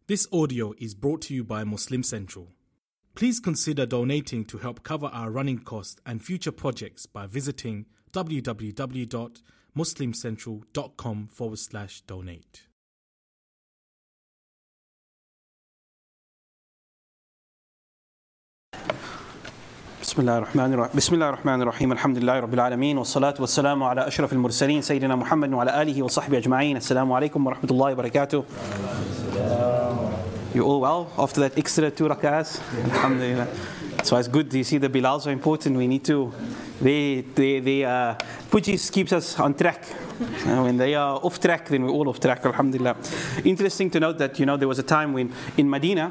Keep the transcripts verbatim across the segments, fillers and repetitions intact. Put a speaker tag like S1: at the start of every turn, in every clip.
S1: This audio is brought to you by Muslim Central. Please consider donating to help cover our running costs and future projects by visiting www.muslimcentral.com forward slash donate.
S2: بسم الله الرحمن الرحيم بسم الله الرحمن الرحيم الحمد لله رب العالمين والصلاة والسلام على أشرف المرسلين سيدنا محمد وعلى آله وصحبه أجمعين. السلام عليكم ورحمة الله وبركاته. You all well after that extra two rak'ahs? Alhamdulillah. So it's good. You see, the Bilals are important. We need to. They, they, they. Uh, Pujis keeps us on track. Uh, when they are off track, then we're all off track. Alhamdulillah. Interesting to note that you know there was a time when in Medina,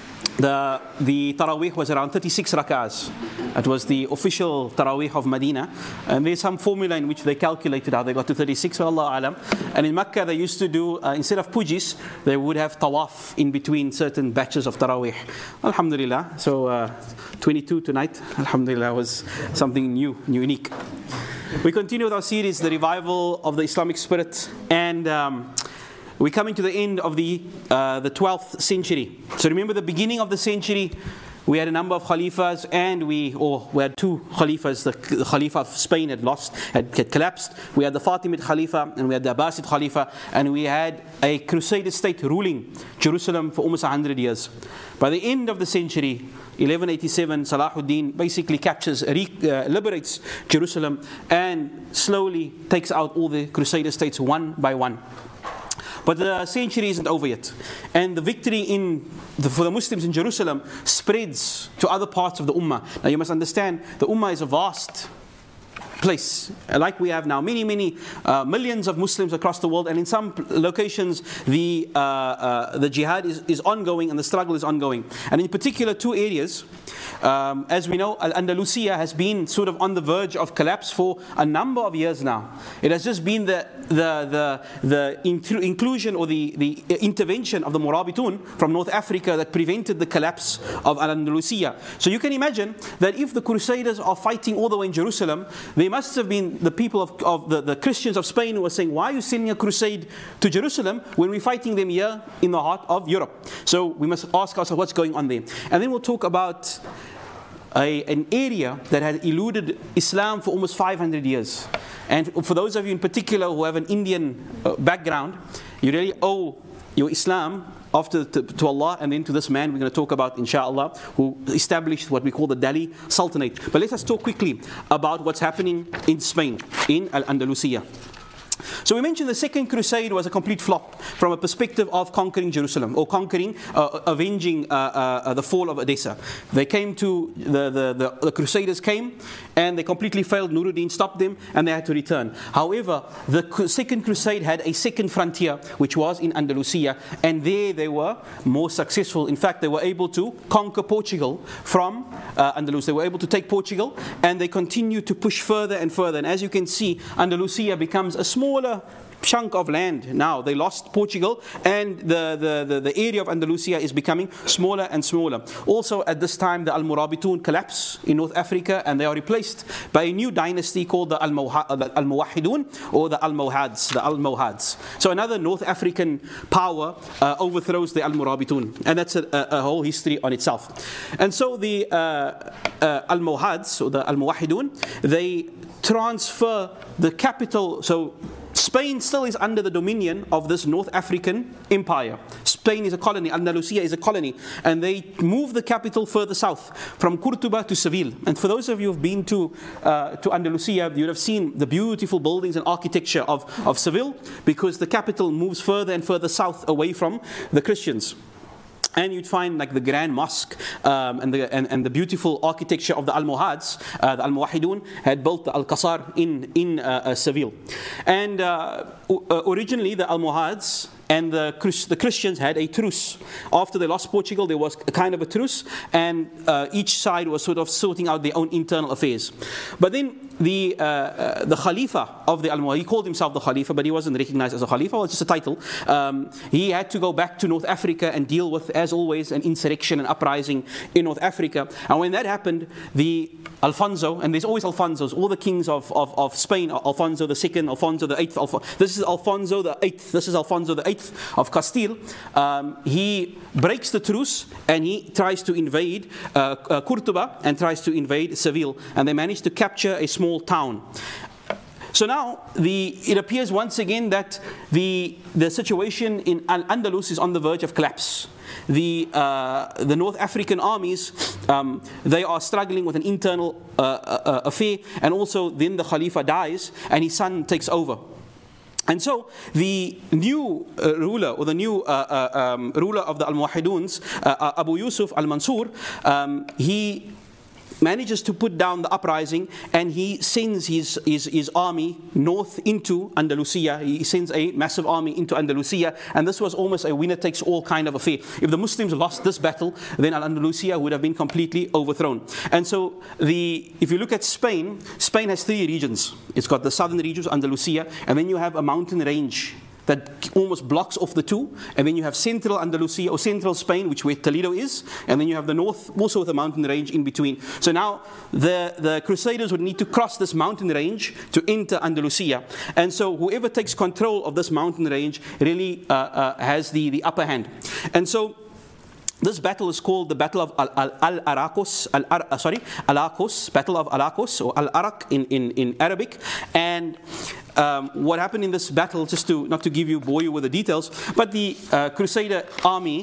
S2: the the Taraweeh was around thirty-six rak'ahs. It was the official Taraweeh of Medina, and there's some formula in which they calculated how they got to thirty-six. Allah alam. And in Mecca, they used to do uh, instead of pujis, they would have tawaf in between certain batches of Taraweeh. Alhamdulillah. So uh, twenty-two tonight. Alhamdulillah was something new, unique. We continue with our series, the revival of the Islamic spirit, and. Um, We're coming to the end of the uh, the twelfth century. So remember the beginning of the century, we had a number of khalifas, and we or we had two khalifas. The, the Khalifa of Spain had lost, had, had collapsed. We had the Fatimid Khalifa, and we had the Abbasid Khalifa, and we had a Crusader state ruling Jerusalem for almost a hundred years. By the end of the century, eleven eighty-seven, Salahuddin basically captures, re, uh, liberates Jerusalem, and slowly takes out all the Crusader states one by one. But the century isn't over yet. And the victory in the, for the Muslims in Jerusalem spreads to other parts of the Ummah. Now you must understand, the Ummah is a vast place, like we have now, many, many uh, millions of Muslims across the world, and in some locations the uh, uh, the jihad is, is ongoing and the struggle is ongoing. And in particular, two areas, um, as we know, Al-Andalusia has been sort of on the verge of collapse for a number of years now. It has just been the the the, the in- inclusion or the, the intervention of the Murabitun from North Africa that prevented the collapse of Al-Andalusia. So you can imagine that if the Crusaders are fighting all the way in Jerusalem, they must have been the people of, of the, the Christians of Spain who were saying, why are you sending a crusade to Jerusalem when we're fighting them here in the heart of Europe? So we must ask ourselves what's going on there. And then we'll talk about a, an area that had eluded Islam for almost five hundred years. And for those of you in particular who have an Indian uh, background, you really owe your Islam after to, to Allah and then to this man we're going to talk about, inshallah, who established what we call the Delhi Sultanate. But let us talk quickly about what's happening in Spain, in Al-Andalusia. So we mentioned the Second Crusade was a complete flop from a perspective of conquering Jerusalem, or conquering, uh, avenging uh, uh, the fall of Edessa. They came to, the, the, the, the Crusaders came, and they completely failed. Nuruddin stopped them, and they had to return. However, the Second Crusade had a second frontier, which was in Andalusia, and there they were more successful. In fact, they were able to conquer Portugal from uh, Andalus. They were able to take Portugal, and they continued to push further and further. And as you can see, Andalusia becomes a small smaller chunk of land now. They lost Portugal, and the, the, the, the area of Andalusia is becoming smaller and smaller. Also at this time, the Al-Murabitun collapse in North Africa, and they are replaced by a new dynasty called the Al-Muwahhidun, or the Al-Mohads, the Al-Mohads. So another North African power uh, overthrows the Al-Murabitun, and that's a, a, a whole history on itself. And so the uh, uh, Al-Mohads, or the Al-Muwahhidun, they transfer the capital. So Spain still is under the dominion of this North African empire. Spain is a colony, Andalusia is a colony, and they move the capital further south, from Cordoba to Seville. And for those of you who've been to uh, to Andalusia, you would have seen the beautiful buildings and architecture of, of Seville, because the capital moves further and further south away from the Christians. And you'd find like the Grand Mosque um, and, the, and, and the beautiful architecture of the Almohads, uh, the Al-Muwahhidun, had built the Al-Qasar in, in uh, uh, Seville. And uh, uh, originally the Almohads and the, the Christians had a truce. After they lost Portugal, there was a kind of a truce, and uh, each side was sort of sorting out their own internal affairs. But then the uh, uh, the Khalifa of the Almohad, he called himself the Khalifa, but he wasn't recognized as a Khalifa, it was just a title. Um, he had to go back to North Africa and deal with, as always, an insurrection, an uprising in North Africa. And when that happened, the Alfonso, and there's always Alfonsos, all the kings of, of, of Spain, Alfonso the second, Alfonso the eighth, Alfo- this is Alfonso the eighth, this is Alfonso the eighth of Castile. Um, he breaks the truce and he tries to invade uh, uh, Cordoba and tries to invade Seville, and they manage to capture a small town. So now the, it appears once again that the, the situation in Al-Andalus is on the verge of collapse. The, uh, the North African armies, um, they are struggling with an internal uh, uh, affair, and also then the Khalifa dies and his son takes over. And so the new uh, ruler, or the new uh, uh, um, ruler of the Al-Muwahhiduns, uh, Abu Yusuf al-Mansur, um, he manages to put down the uprising, and he sends his, his, his army north into Andalusia. He sends a massive army into Andalusia, and this was almost a winner-takes-all kind of affair. If the Muslims lost this battle, then Andalusia would have been completely overthrown. And so, the, if you look at Spain, Spain has three regions. It's got the southern regions, Andalusia, and then you have a mountain range that almost blocks off the two, and then you have central Andalusia, or central Spain, which where Toledo is, and then you have the north, also with a mountain range in between. So now the, the Crusaders would need to cross this mountain range to enter Andalusia, and so whoever takes control of this mountain range really uh, uh, has the, the upper hand. And so this battle is called the Battle of Al-Araqos, Al Al uh, sorry, Al-Araqos, Battle of Al-Araqos, or Al-Araq in, in, in Arabic. And um, what happened in this battle, just to not to give you, bore you with the details, but the uh, Crusader army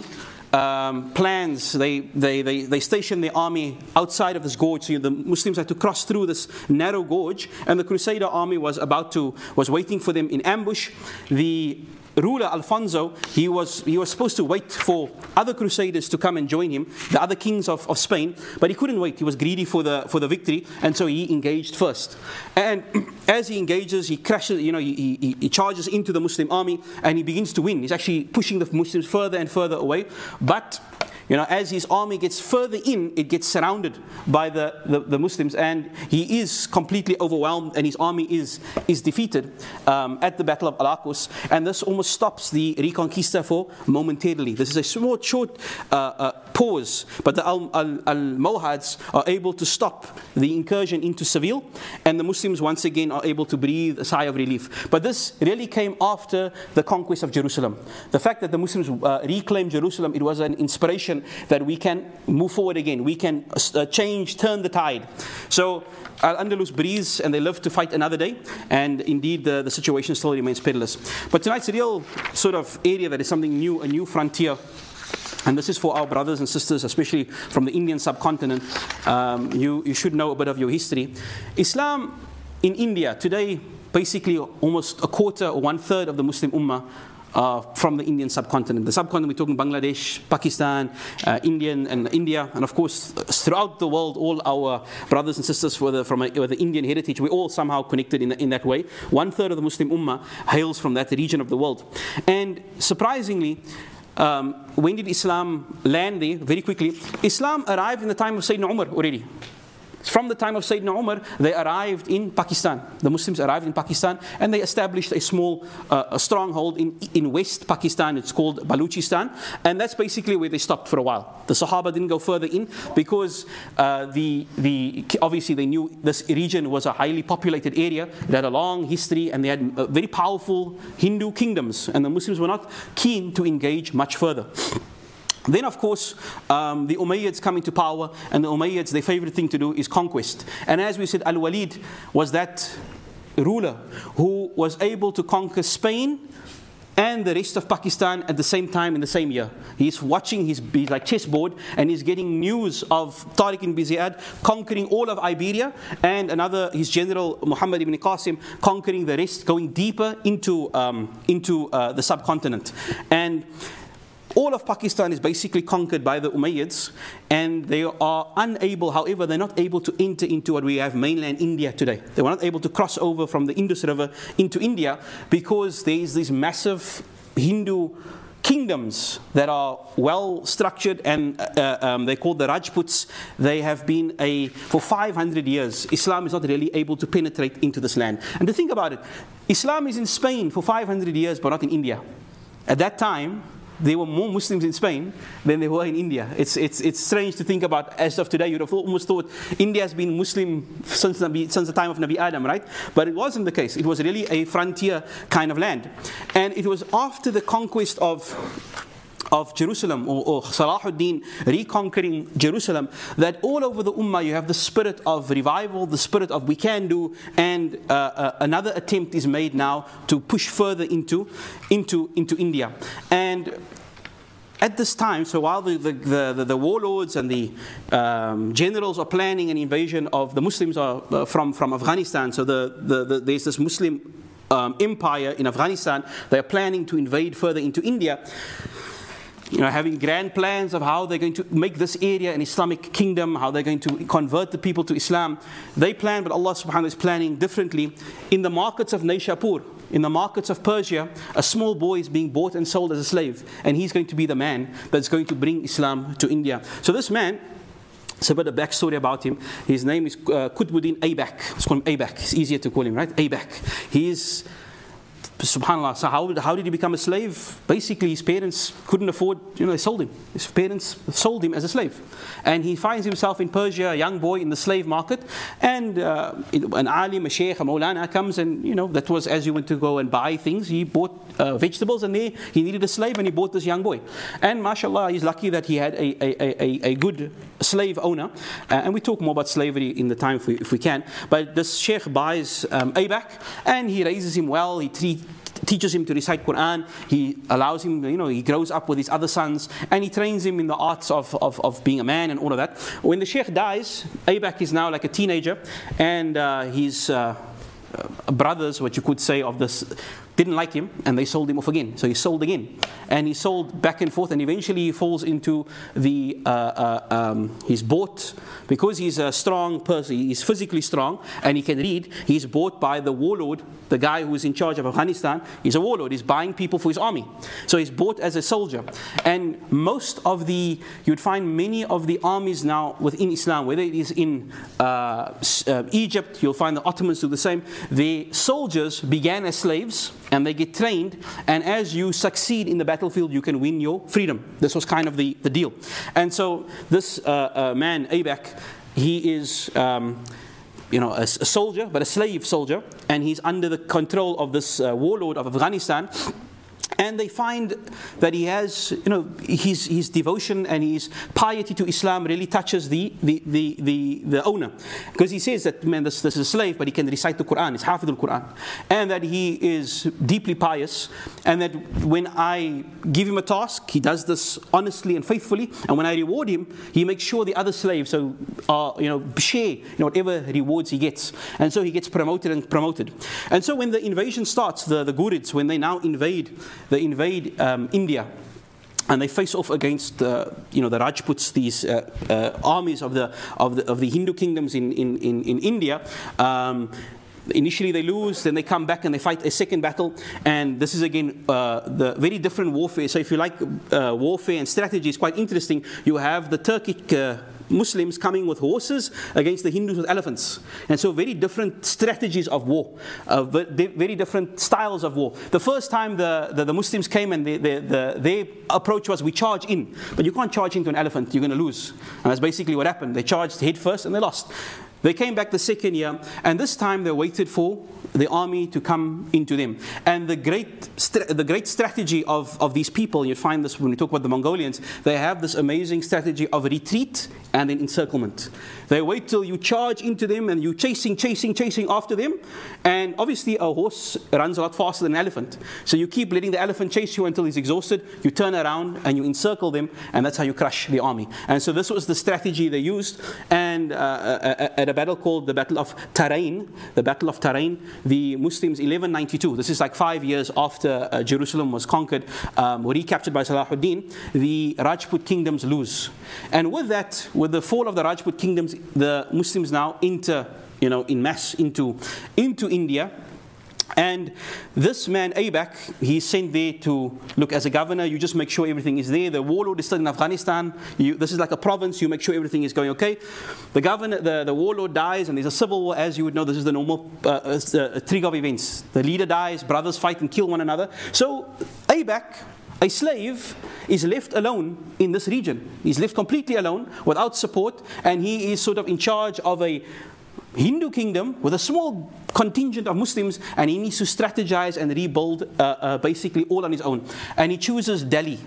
S2: um, plans, they, they, they, they stationed their army outside of this gorge, so the Muslims had to cross through this narrow gorge, and the Crusader army was about to, was waiting for them in ambush. The ruler Alfonso, he was he was supposed to wait for other crusaders to come and join him, the other kings of, of Spain, but he couldn't wait. He was greedy for the for the victory, and so he engaged first. And as he engages, he crashes, you know, he, he, he charges into the Muslim army, and he begins to win. He's actually pushing the Muslims further and further away. But you know, as his army gets further in, it gets surrounded by the, the, the Muslims, and he is completely overwhelmed, and his army is is defeated um, at the Battle of Al-Araqos, and this almost stops the Reconquista for momentarily. This is a small, short uh, uh, pause, but the Al-Muwahhids are able to stop the incursion into Seville, and the Muslims once again are able to breathe a sigh of relief. But this really came after the conquest of Jerusalem. The fact that the Muslims uh, reclaimed Jerusalem, it was an inspiration that we can move forward again. We can uh, change, turn the tide. So Al-Andalus breathes, and they live to fight another day. And indeed, the, the situation still remains perilous. But tonight's a real sort of area that is something new, a new frontier. And this is for our brothers and sisters, especially from the Indian subcontinent. Um, you, you should know a bit of your history. Islam in India today, basically almost a quarter or one third of the Muslim Ummah Uh, from the Indian subcontinent. The subcontinent, we're talking Bangladesh, Pakistan, uh, Indian, and India, and of course, throughout the world, all our brothers and sisters for the, from a, with the Indian heritage, we're all somehow connected in, in that way. One third of the Muslim Ummah hails from that region of the world. And surprisingly, um, when did Islam land there? Very quickly. Islam arrived in the time of Sayyidina Umar already. From the time of Sayyidina Umar, they arrived in Pakistan. The Muslims arrived in Pakistan, and they established a small uh, a stronghold in, in West Pakistan. It's called Balochistan, and that's basically where they stopped for a while. The Sahaba didn't go further in because uh, the the obviously they knew this region was a highly populated area. It had a long history, and they had uh, very powerful Hindu kingdoms, and the Muslims were not keen to engage much further. Then, of course, um, the Umayyads come into power, and the Umayyads, their favorite thing to do is conquest. And as we said, Al-Walid was that ruler who was able to conquer Spain and the rest of Pakistan at the same time in the same year. He's watching his he's like chessboard, and he's getting news of Tariq ibn Ziyad conquering all of Iberia, and another, his general Muhammad ibn Qasim, conquering the rest, going deeper into, um, into uh, the subcontinent. And all of Pakistan is basically conquered by the Umayyads, and they are unable, however, they're not able to enter into what we have mainland India today. They were not able to cross over from the Indus River into India because there is this massive Hindu kingdoms that are well structured, and uh, um, they're called the Rajputs. They have been a, for five hundred years, Islam is not really able to penetrate into this land. And to think about it, Islam is in Spain for five hundred years, but not in India. At that time, there were more Muslims in Spain than there were in India. It's, it's, it's strange to think about. As of today, you'd have almost thought India has been Muslim since, Nabi, since the time of Nabi Adam, right? But it wasn't the case. It was really a frontier kind of land. And it was after the conquest of of Jerusalem, or, or Salahuddin reconquering Jerusalem, that all over the Ummah you have the spirit of revival, the spirit of we can do, and uh, uh, another attempt is made now to push further into, into, into India. And at this time, so while the, the, the, the warlords and the um, generals are planning an invasion of the Muslims are, uh, from, from Afghanistan, so the, the, the, there's this Muslim um, empire in Afghanistan, they're planning to invade further into India. You know, having grand plans of how they're going to make this area an Islamic kingdom, how they're going to convert the people to Islam. They plan, but Allah subhanahu wa ta'ala is planning differently. In the markets of Nishapur, in the markets of Persia, a small boy is being bought and sold as a slave, and he's going to be the man that's going to bring Islam to India. So this man, it's a bit of backstory about him. His name is uh, Qutbuddin Aybak. Let's call him Aybak. It's easier to call him, right? Aybak. He is, subhanAllah, so how, how did he become a slave? Basically, his parents couldn't afford, you know, they sold him. His parents sold him as a slave. And he finds himself in Persia, a young boy in the slave market, and uh, an alim, a sheikh, a maulana comes, and, you know, that was as you went to go and buy things. He bought uh, vegetables, and there he needed a slave, and he bought this young boy. And mashallah, he's lucky that he had a, a, a, a good slave owner. Uh, and we talk more about slavery in the time if we, if we can. But this sheikh buys um, Aybak, and he raises him well. He treats teaches him to recite Quran, he allows him, you know, he grows up with his other sons, and he trains him in the arts of, of, of being a man and all of that. When the sheikh dies, Aybak is now like a teenager, and uh, his uh, brothers, what you could say, of this, didn't like him, and they sold him off again. So he sold again, and he sold back and forth, and eventually he falls into the, uh, uh, um, he's bought, because he's a strong person, he's physically strong, and he can read, he's bought by the warlord, the guy who's in charge of Afghanistan. He's a warlord, he's buying people for his army. So he's bought as a soldier. And most of the, you'd find many of the armies now within Islam, whether it is in uh, uh, Egypt, you'll find the Ottomans do the same. The soldiers began as slaves, and they get trained, and as you succeed in the battlefield, you can win your freedom. This was kind of the, the deal. And so this uh, uh, man, Aybak, he is um, you know, a, a soldier, but a slave soldier, and he's under the control of this uh, warlord of Afghanistan. And they find that he has, you know, his, his devotion and his piety to Islam really touches the, the, the, the, the owner. Because he says that, man, this, this is a slave, but he can recite the Quran, he's Hafidh al-Quran. And that he is deeply pious, and that when I give him a task, he does this honestly and faithfully, and when I reward him, he makes sure the other slaves so, uh, you know, share you know, whatever rewards he gets. And so he gets promoted and promoted. And so when the invasion starts, the, the Ghurids, when they now invade They invade um, India, and they face off against uh, you know, the Rajputs, these uh, uh, armies of the of the of the Hindu kingdoms in in in, in India. Um, Initially they lose, then they come back and they fight a second battle, and this is again uh, the very different warfare. So if you like uh, warfare and strategy, it's quite interesting. You have the Turkic uh, Muslims coming with horses against the Hindus with elephants. And so very different strategies of war, uh, very different styles of war. The first time the, the, the Muslims came and they, they, the, their approach was, we charge in. But you can't charge into an elephant, you're going to lose. And that's basically what happened. They charged head first and they lost. They came back the second year, and this time they waited for the army to come into them. And the great the great strategy of, of these people, you find this when we talk about the Mongolians, they have this amazing strategy of retreat and then encirclement. They wait till you charge into them and you chasing, chasing, chasing after them. And obviously a horse runs a lot faster than an elephant. So you keep letting the elephant chase you until he's exhausted. You turn around and you encircle them, and that's how you crush the army. And so this was the strategy they used. And uh, at a battle called the Battle of Tarain, the Battle of Tarain, the Muslims, eleven ninety-two, this is like five years after uh, Jerusalem was conquered, um, were recaptured by Salahuddin, the Rajput kingdoms lose. And with that, with the fall of the Rajput kingdoms, the Muslims now enter, you know, in mass into, into India. And this man, Aybak, he's sent there to, look, as a governor, you just make sure everything is there. The warlord is still in Afghanistan. You, this is like a province. You make sure everything is going okay. The governor, the, the warlord dies, and there's a civil war. As you would know, this is the normal uh, uh, trig of events. The leader dies, brothers fight and kill one another. So Aybak, a slave, is left alone in this region. He's left completely alone, without support, and he is sort of in charge of a Hindu kingdom with a small contingent of Muslims, and he needs to strategize and rebuild uh, uh, basically all on his own. And he chooses Delhi.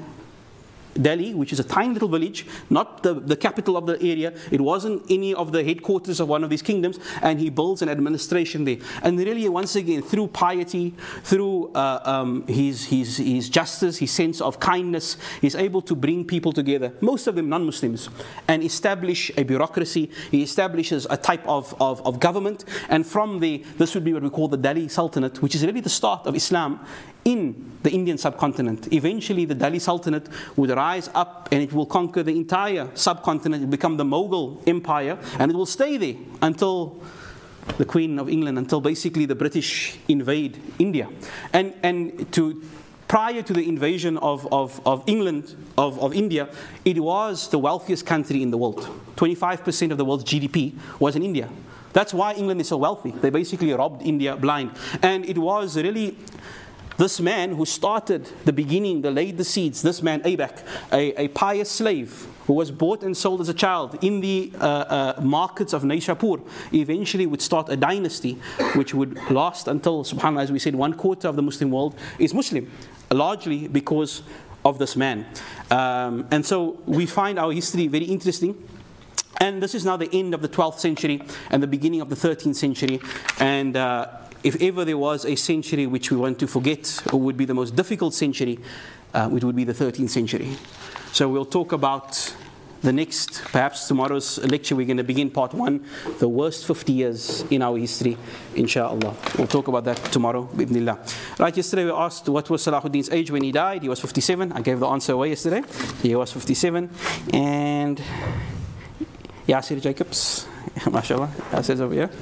S2: Delhi, which is a tiny little village, not the, the capital of the area. It wasn't any of the headquarters of one of these kingdoms, and he builds an administration there. And really, once again, through piety, through uh, um, his, his, his justice, his sense of kindness, he's able to bring people together, most of them non-Muslims, and establish a bureaucracy. He establishes a type of, of, of government, and from the, this would be what we call the Delhi Sultanate, which is really the start of Islam in the Indian subcontinent. Eventually, the Delhi Sultanate would rise up and it will conquer the entire subcontinent. It will become the Mughal Empire, and it will stay there until the Queen of England, until basically the British invade India. And, and to prior to the invasion of, of, of England, of, of India, it was the wealthiest country in the world. twenty-five percent of the world's G D P was in India. That's why England is so wealthy. They basically robbed India blind. And it was really this man who started the beginning, the laid the seeds, this man Aybak, a, a pious slave who was bought and sold as a child in the uh, uh, markets of Naishapur, eventually would start a dynasty which would last until, subhanAllah, as we said, one quarter of the Muslim world is Muslim, largely because of this man. Um, and so we find our history very interesting. And this is now the end of the twelfth century and the beginning of the thirteenth century. And uh, if ever there was a century which we want to forget, or would be the most difficult century, uh, it would be the thirteenth century. So we'll talk about the next, perhaps tomorrow's lecture, we're going to begin part one, the worst fifty years in our history, inshallah. We'll talk about that tomorrow, bi'idhnillah. Right, yesterday we asked what was Salahuddin's age when he died. He was fifty-seven. I gave the answer away yesterday. He was fifty-seven. And Yasir Jacobs, mashallah, Yasir's over here.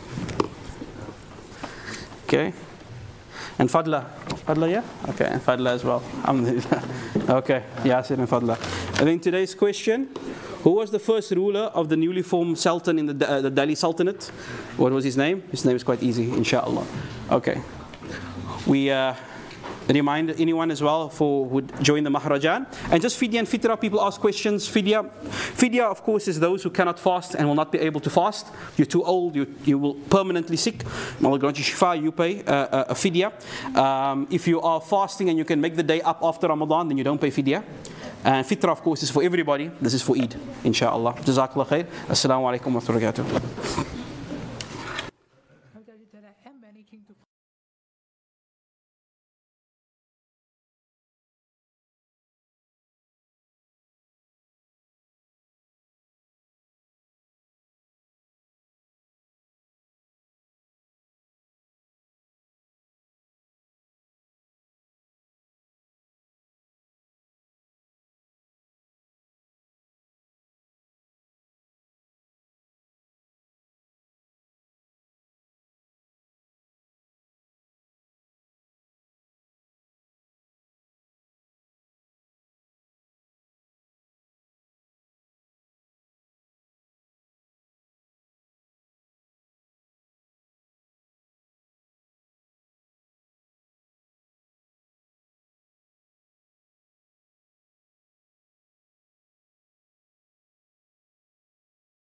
S2: Okay. And Fadla. Fadla, yeah? Okay, and Fadla as well. Alhamdulillah. Okay, Yasir and Fadla. And then today's question, who was the first ruler of the newly formed Sultan in the, uh, the Delhi Sultanate? What was his name? His name is quite easy, inshallah. Okay. We uh, remind anyone as well for who would join the Maharajan. And just fidya and fitra, people ask questions. Fidya, fidya of course is those who cannot fast and will not be able to fast. You're too old, you, you will permanently sick. Allah grant you shifa, you pay uh, a fidya. Um, if you are fasting and you can make the day up after Ramadan, then you don't pay fidya. And fitra of course is for everybody. This is for Eid, inshallah. Jazakallah khair. Assalamu alaikum wa rahmatullahi wa barakatuh.